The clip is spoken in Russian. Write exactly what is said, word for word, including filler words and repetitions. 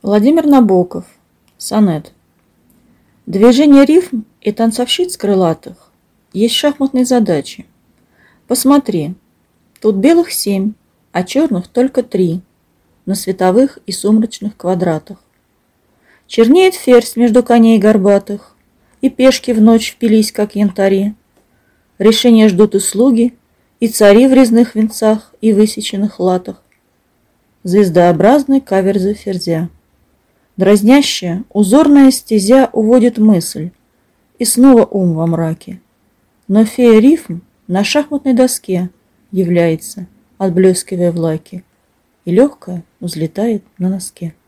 Владимир Набоков. Сонет. Движение рифм и танцовщиц крылатых есть шахматные задачи. Посмотри, тут белых семь, а черных только три на световых и сумрачных квадратах. Чернеет ферзь между коней горбатых, и пешки в ночь впились, как янтари. Решения ждут и слуги, и цари в резных венцах и высеченных латах. Звездообразный каверзы ферзя. Дразнящая, узорная стезя уводит мысль, и снова ум во мраке. Но фея рифм на шахматной доске является, отблескивая в лаке, и легкая взлетает на носке.